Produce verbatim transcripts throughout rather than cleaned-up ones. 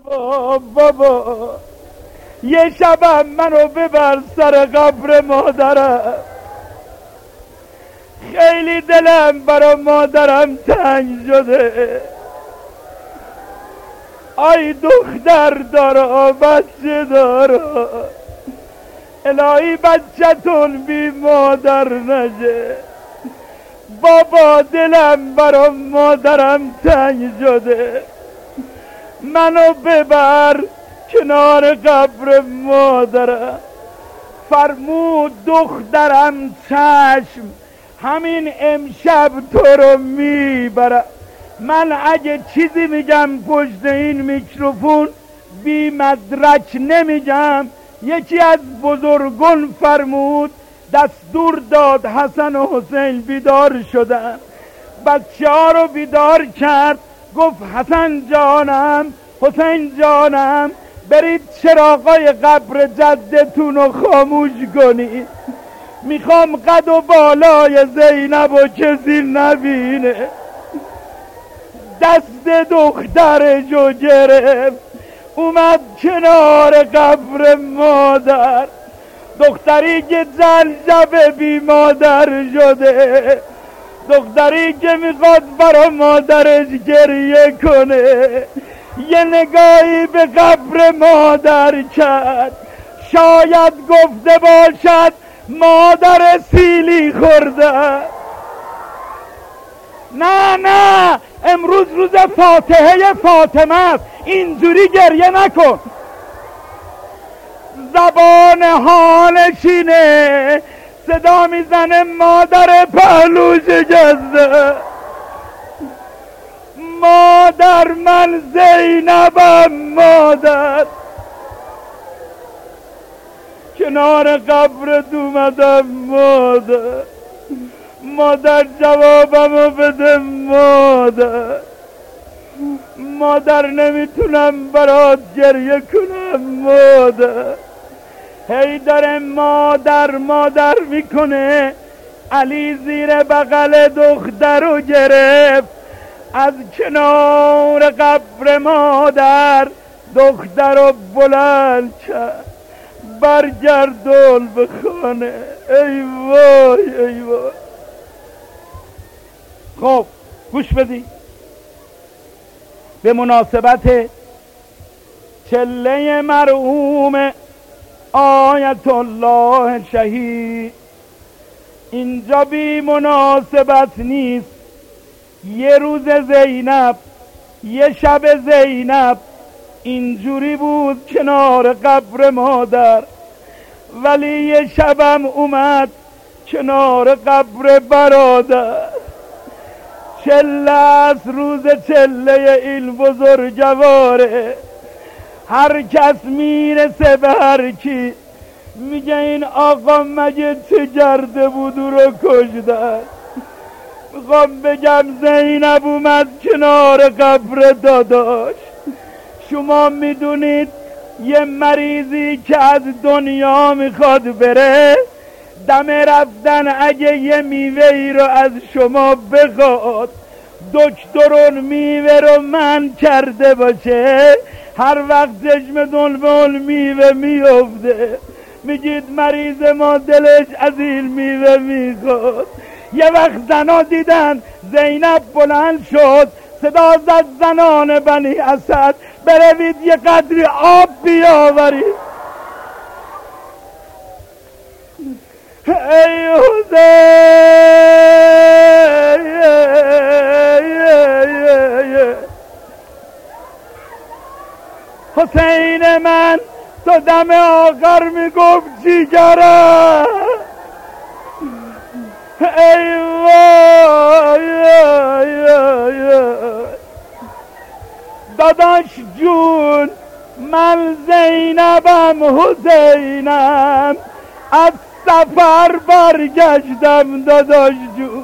بابا یه شبم منو ببر سر قبر مادرم، خیلی دلم برا مادرم تنگ شده. آی دختر دارا بچه دارا، الهی بچه‌تون بی مادر نشه. بابا دلم برا مادرم تنگ شده، منو ببر کنار قبر مادرم. فرمود دخترم چشم همین امشب تو رو میبرم. من اگه چیزی میگم پشت این میکروفون بی مدرک نمیگم. یکی از بزرگان فرمود دستور داد حسن و حسین بیدار شدن، بچه ها رو بیدار کرد، گفت حسن جانم حسین جانم برید چراغای قبر جدتون رو خاموش کنید، میخوام قد و بالای زینب و کسی نبینه. دست دخترشو گرفت اومد کنار قبر مادر. دختری که جلجبه بی مادر شده، دختری که میخواد برا مادرش گریه کنه، یه نگاهی به قبر مادر کرد. شاید گفته باشد مادر سیلی خورده. نه نه امروز روز فاتحه فاطمه است، اینجوری گریه نکن. زبان حالش اینه، صدا میزنه مادر پهلو شکسته. مادر من زینبم مادر، کنار قبرت اومدم مادر. مادر جوابمو بده مادر، مادر نمیتونم برات گریه کنم مادر. هی داره مادر مادر میکنه. علی زیر بغل دختر رو گرفت، از کنار قبر مادر دختر رو بلند کرد. برگردول به خانه. ای وای ای وای. خب گوش بدی، به مناسبت چله مرحوم آیت الله شهید اینجا بی مناسبت نیست. یه روز زینب، یه شب زینب اینجوری بود کنار قبر مادر، ولی یه شبم اومد کنار قبر برادر. چله است روز چله این بزرگواره، هر کس میرسه به هر کی میگه این آقا مگه چه کرده بود او رو کشتن. میخوام بگم زینب اومد کنار قبر داداش. شما میدونید یه مریضی که از دنیا میخواد بره، دم رفتن اگه یه میوه ای رو از شما بخواد، دکترون میوه رو من کرده باشه، هر وقت چشمتون به اون میوه میفته میگید مریض ما دلش از این میوه میخواد. یه وقت زنا دیدن زینب بلند شد، صدا زد زنان بنی اسد بروید یه قدری آب بیاورید. ای حسین حسین من تو دم آخر میگفت جیگرم. ای وای داداش جون من زینبم حسینم، از سفر برگشتم داداش جون.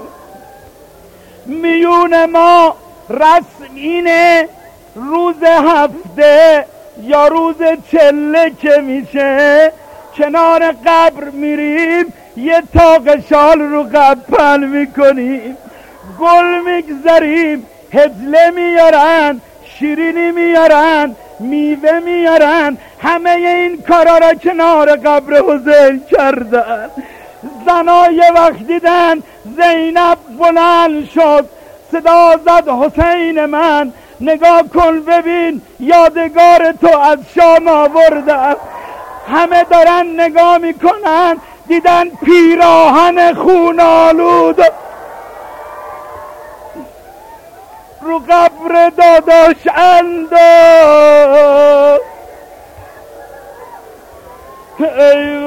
میون ما رسم اینه روز هفته یا روز چله که میشه کنار قبر میریم یه تاق شال رو قپل میکنیم، گل میگذاریم، هدله میارن، شیرینی میارن، میوه میارن. همه این کارا را کنار قبر حسین کردن. زنای وقت دیدن زینب بلند شد، صدا زد حسین من نگاه کن ببین یادگار تو از شام آوردم. همه دارن نگاه میکنن، دیدن پیراهن خون آلود رو قبر داداش انداخت. ای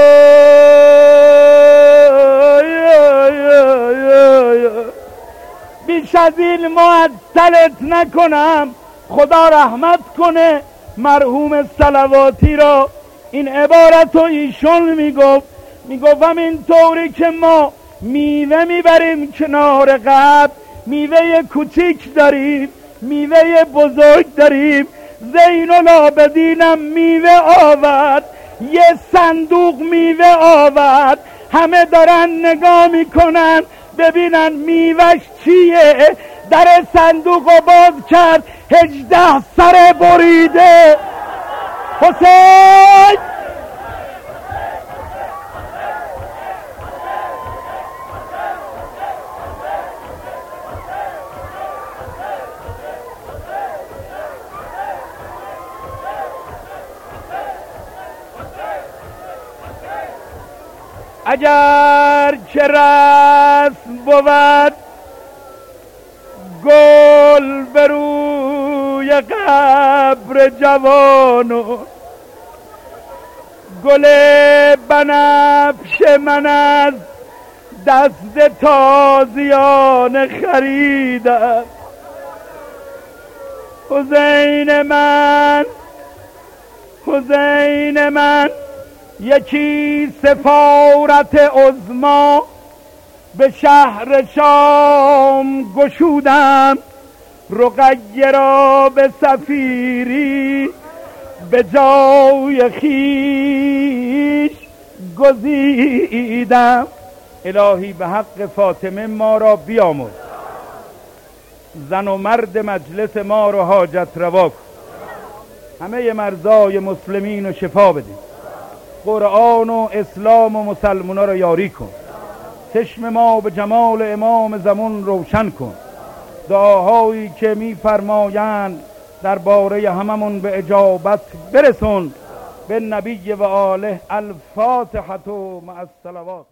وای، بیش از این معطلت نکنم. خدا رحمت کنه مرحوم صلواتی را. این عبارت رو ایشون میگفت، میگفتم این طوری که ما میوه میبریم کنار قبر، میوه کوچیک داریم، میوه بزرگ داریم. زین العابدینم میوه آورد، یه صندوق میوه آورد. همه دارن نگاه میکنن ببینن میوهش چیه. در صندوق رو باز کرد، هجده سر بریده حسین. اگر که رسم بود گل بر روی قبر جوانو، گل بنفش من از دست تازیان خریدم. حسین من، حسین من، یکی سفارت عظما به شهر شام گشودم. رقیه را به سفیری به جای خیش گزیدم. الهی به حق فاطمه ما را بیامرز، زن و مرد مجلس ما را حاجت روا کن. همه مرضای مسلمین رو شفا بده. قرآن و اسلام و مسلمونا را یاری کن. چشم ما به جمال امام زمان روشن کن. دعاهایی که میفرمایند درباره هممون به اجابت برسون. به نبی و آله. الفاتحة مع الصلوات.